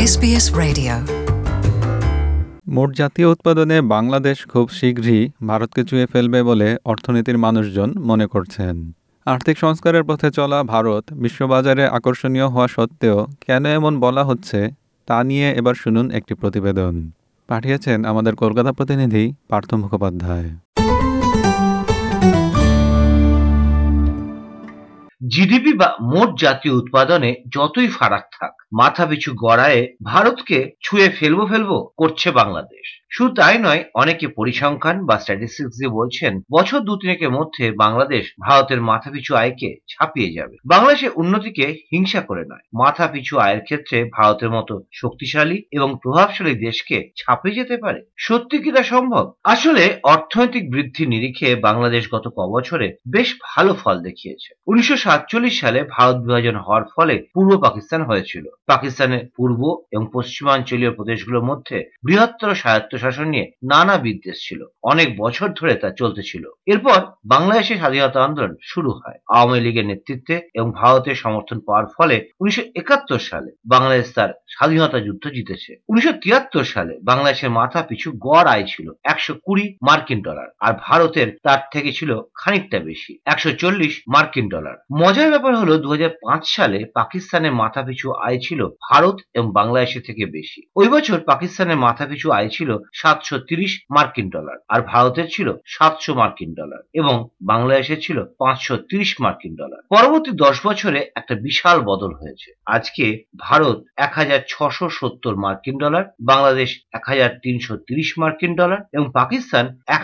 SBS Radio মোট জাতীয় উৎপাদনে বাংলাদেশ খুব শীঘ্রই ভারতকে ছুঁয়ে ফেলবে বলে অর্থনীতির মানুষজন মনে করছেন। আর্থিক সংস্কারের পথে চলা ভারত বিশ্ববাজারে আকর্ষণীয় হওয়া সত্ত্বেও কেন এমন বলা হচ্ছে তা নিয়ে এবার শুনুন একটি প্রতিবেদন। পাঠিয়েছেন আমাদের কলকাতা প্রতিনিধি পার্থ মুখোপাধ্যায়। জিডিপি বা মোট জাতীয় উৎপাদনে যতই ফারাক থাক, মাথাপিছু গড়ায় ভারতকে ছুঁয়ে ফেলবো করছে বাংলাদেশ। শুধু তাই নয়, অনেকে পরিসংখ্যান বা স্ট্যাটিস্টিক্স দিয়ে বলছেন বছর দু-তিনেকের মধ্যে বাংলাদেশ ভারতের মাথাপিছু আয়কে ছাপিয়ে যাবে। বাংলাদেশের উন্নতিকে হিংসা করে নয়, মাথাপিছু আয়ের ক্ষেত্রে ভারতের মতো শক্তিশালী এবং প্রভাবশালী দেশকে ছাপিয়ে যেতে পারে। সত্যি কি তা সম্ভব? আসলে অর্থনৈতিক বৃদ্ধির নিরিখে বাংলাদেশ গত কবছরে বেশ ভালো ফল দেখিয়েছে। 1947 সালে ভারত বিভাজন হওয়ার ফলে পূর্ব পাকিস্তান হয়েছিল। পাকিস্তানের পূর্ব এবং পশ্চিমাঞ্চলীয় প্রদেশগুলোর মধ্যে বৃহত্তর স্বায়ত্তশাসন নিয়ে নানা বিদ্বেষ ছিল। অনেক বছর ধরে তা চলতে ছিল। এরপর বাংলাদেশের স্বাধীনতা আন্দোলন শুরু হয় আওয়ামী লীগের নেতৃত্বে এবং ভারতের সমর্থন পাওয়ার ফলে। 1971 সালে বাংলাদেশ তার স্বাধীনতা যুদ্ধ জিতেছে। 1973 সালে বাংলাদেশের মাথা পিছু গড় আয় ছিল $120 আর ভারতের তার থেকে ছিল খানিকটা বেশি, $140। মজার ব্যাপার হলো 2005 সালে পাকিস্তানের মাথাপিছু আয় ছিল ভারত এবং বাংলাদেশের থেকে বেশি। ওই বছর পাকিস্তানের মাথাপিছু আয় ছিল $730 আর ভারতের ছিল $700 এবং বাংলাদেশের ছিল $530। পরবর্তী 10 বছরে একটা বিশাল বদল হয়েছে। আজকে ভারত $1670, বাংলাদেশ $1330 এবং পাকিস্তান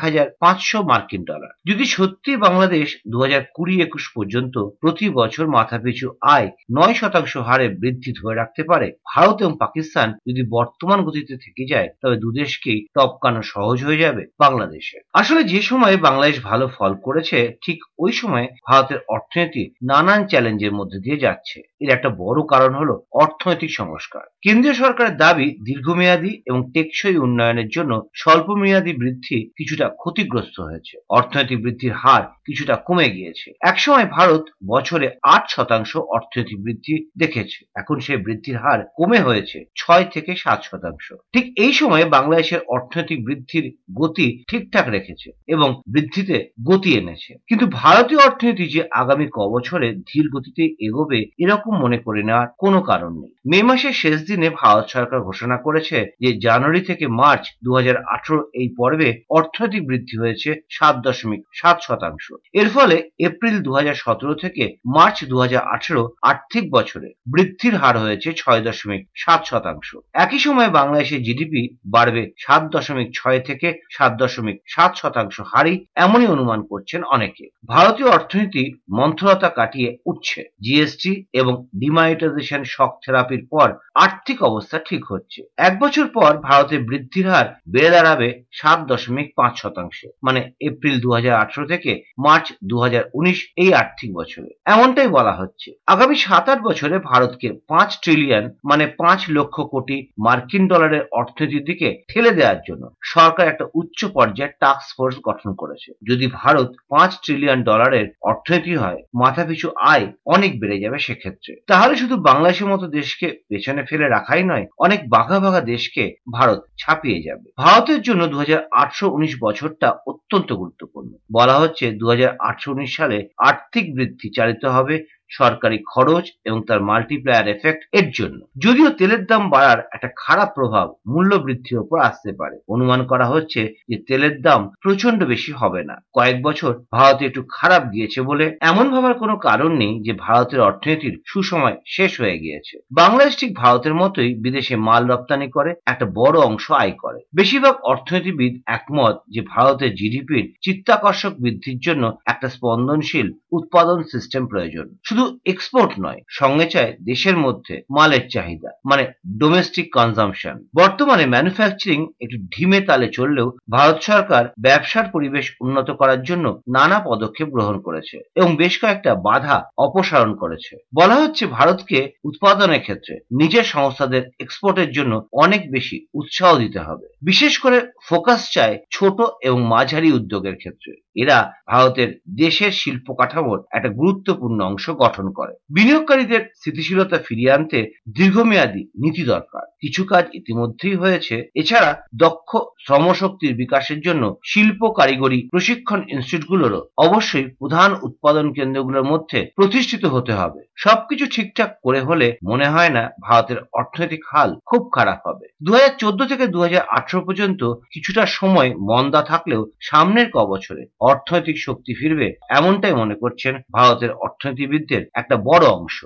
$1500। যদি সত্যি বাংলাদেশ 2020-21 পর্যন্ত প্রতি বছর মাথাপিছু আয় 9% হারে বৃদ্ধি ধরে রাখতে পারে, ভারত এবং পাকিস্তান যদি বর্তমান গতিতে থেকে যায়, তবে দুদেশকেই টপকানো সহজ হয়ে যাবে বাংলাদেশে। আসলে যে সময় বাংলাদেশ ভালো ফল করেছে, ঠিক ওই সময় ভারতের অর্থনীতি নানান চ্যালেঞ্জের মধ্যে দিয়ে যাচ্ছে। এর একটা বড় কারণ হলো অর্থনৈতিক সংস্কার। কেন্দ্রীয় সরকারের দাবি দীর্ঘমেয়াদী এবং টেকসই উন্নয়নের জন্য স্বল্পমেয়াদী বৃদ্ধি কিছুটা ক্ষতিগ্রস্ত হয়েছে। অর্থনৈতিক বৃদ্ধির হার কিছুটা কমে গিয়েছে। একসময় ভারত বছরে 8% অর্থনৈতিক বৃদ্ধি দেখেছে, এখন সেই বৃদ্ধির হার কমে হয়েছে 6 থেকে 7%। ঠিক এই সময়ে বাংলাদেশের অর্থনৈতিক বৃদ্ধির গতি ঠিকঠাক রেখেছে এবং বৃদ্ধিতে গতি এনেছে। কিন্তু ভারতীয় অর্থনীতি যে আগামী কবছরে ধীর গতিতে এগোবে এরকম মনে করে নেওয়ার কোনো কারণ নেই। মে মাসের শেষ দিনে ভারত সরকার ঘোষণা করেছে যে জানুয়ারি থেকে মার্চ 2018 এই পর্বে অর্থনৈতিক বৃদ্ধি হয়েছে 7.7%। এর ফলে এপ্রিল 2017 থেকে মার্চ 2018 আর্থিক বছরে বৃদ্ধির হার হয়েছে 6.7%। একই সময়ে বাংলাদেশের জিডিপি বাড়বে 7.6 থেকে 7.7% হারেই, এমনই অনুমান করছেন অনেকে। ভারতীয় অর্থনীতি মন্থরতা কাটিয়ে উঠছে। জিএসটি এবং ডিমনিটাইজেশন শক থেরাপির পর আর্থিক অবস্থা ঠিক হচ্ছে। এক বছর পর ভারতের বৃদ্ধির হার বেড়ে দাঁড়াবে 7.5%, মানে এপ্রিল 2018 থেকে মার্চ 2019 এই আর্থিক বছরে। এমনটাই বলা হচ্ছে। আগামী 7-8 বছরে ভারতকে 5 ট্রিলিয়ন মানে 5 লক্ষ কোটি মার্কিন ডলারের অর্থনীতির দিকে ঠেলে দেওয়ার জন্য সরকার একটা উচ্চ পর্যায়ের টাস্ক ফোর্স গঠন করেছে। যদি ভারত $5 ট্রিলিয়ন অর্থনীতি হয়, মাথাপিছু আয় অনেক বেড়ে যাবে সেক্ষেত্রে। তাহলে শুধু বাংলাদেশের মতো দেশকে পেছনে ফেলে রাখাই নয়, অনেক বাঘা বাঘা দেশকে ভারত ছাপিয়ে যাবে। ভারতের জন্য 2018-19 বছরটা অত্যন্ত গুরুত্বপূর্ণ। বলা হচ্ছে 2018-19 সালে আর্থিক বৃদ্ধি চালিত হবে সরকারি খরচ এবং তার মাল্টিপ্লায়ার এফেক্ট এর জন্য। যদিও তেলের দাম বাড়ার একটা খারাপ প্রভাব মূল্য বৃদ্ধির উপর আসতে পারে। অনুমান করা হচ্ছে যে তেলের দাম প্রচন্ড বেশি হবে না। কয়েক বছর ভারতে একটু খারাপ গিয়েছে বলে এমন ভাবার কোনো কারণ নেই যে ভারতের অর্থনীতির সুসময় শেষ হয়ে গিয়েছে। বাংলাদেশ ঠিক ভারতের মতোই বিদেশে মাল রপ্তানি করে একটা বড় অংশ আয় করে। বেশিরভাগ অর্থনীতিবিদ একমত যে ভারতের জিডিপির চিত্তাকর্ষক বৃদ্ধির জন্য একটা স্পন্দনশীল উৎপাদন সিস্টেম প্রয়োজন। শুধু এক্সপোর্ট নয়, সঙ্গে চায় দেশের মধ্যে মালের চাহিদা, মানে ডোমেস্টিক কনজাম্পশন। বর্তমানে ম্যানুফ্যাকচারিং একটু ঢিমে তালে চললেও ভারত সরকার ব্যবসার পরিবেশ উন্নত করার জন্য নানা পদক্ষেপ গ্রহণ করেছে এবং বেশ কয়েকটা বাধা অপসারণ করেছে। বলা হচ্ছে ভারতকে উৎপাদনের ক্ষেত্রে নিজের সংস্থাদের এক্সপোর্টের জন্য অনেক বেশি উৎসাহ দিতে হবে। বিশেষ করে ফোকাস চায় ছোট এবং মাঝারি উদ্যোগের ক্ষেত্রে। এরা ভারতের দেশের শিল্প কাঠামোর একটা গুরুত্বপূর্ণ অংশ গঠন করে। বিনিয়োগকারীদের স্থিতিশীলতা ফিরিয়ে আনতে দীর্ঘমেয়াদী নীতি দরকার। কিছু কাজ ইতিমধ্যেই হয়েছে। এছাড়া দক্ষ শ্রমশক্তির বিকাশের জন্য শিল্প কারিগরি প্রশিক্ষণ ইনস্টিটিউটগুলোরও অবশ্যই প্রধান উৎপাদন কেন্দ্রগুলোর মধ্যে প্রতিষ্ঠিত হতে হবে। সবকিছু ঠিকঠাক করে হলে মনে হয় না ভারতের অর্থনৈতিক হাল খুব খারাপ হবে। 2014 থেকে 2018 পর্যন্ত কিছুটা সময় মন্দা থাকলেও সামনের বছরে অর্থনৈতিক শক্তি ফিরবে, এমনটাই মনে করছেন ভারতের অর্থনীতিবিদদের একটা বড় অংশ।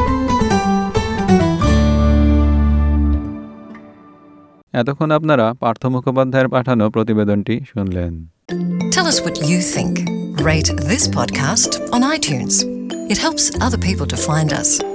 এতক্ষণ আপনারা পার্থ মুখোপাধ্যায়ের পাঠানো প্রতিবেদনটি শুনলেন। Tell us what you think. Rate this podcast on iTunes. It helps other people to find us.